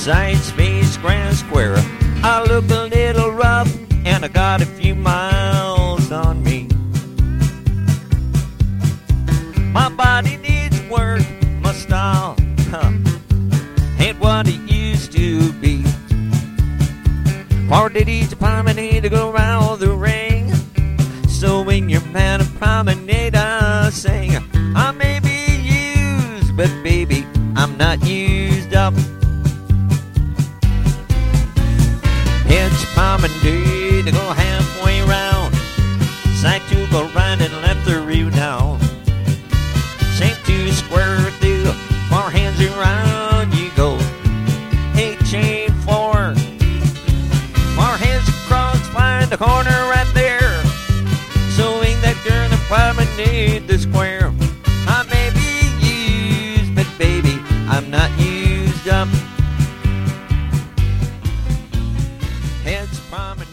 Side space, grand square. I look a little rough, and I got a few miles on me. My body needs work, my style ain't what it used to be. Party needs a promenade to go round the ring. So when your man a promenade, I sing. I may be used, but baby, I'm not used up. It's promenade to go halfway round. Side to go right and left the rear down. Same two square through, 4 hands around you go. 8 chain 4. 4 hands across, find the corner right there. So ain't that girl the promenade the square. I may be used, but baby, I'm not used up. It's promenade.